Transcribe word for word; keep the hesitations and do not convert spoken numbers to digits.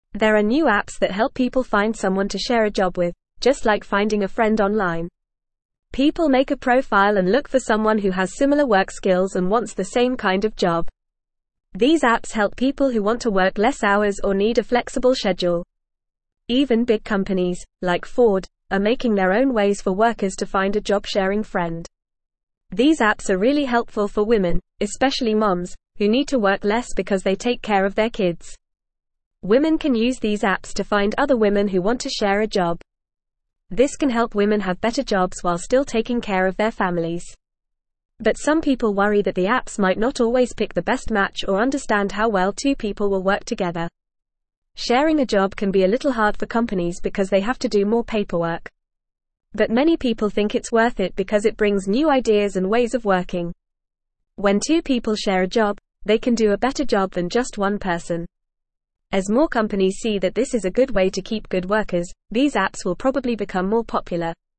There are new apps that help people find someone to share a job with, just like finding a friend online. People make a profile and look for someone who has similar work skills and wants the same kind of job. These apps help people who want to work less hours or need a flexible schedule. Even big companies, like Ford, are making their own ways for workers to find a job-sharing friend. These apps are really helpful for women, especially moms, who need to work less because they take care of their kids. Women can use these apps to find other women who want to share a job. This can help women have better jobs while still taking care of their families. But some people worry that the apps might not always pick the best match or understand how well two people will work together. Sharing a job can be a little hard for companies because they have to do more paperwork. But many people think it's worth it because it brings new ideas and ways of working. When two people share a job, they can do a better job than just one person. As more companies see that this is a good way to keep good workers, these apps will probably become more popular.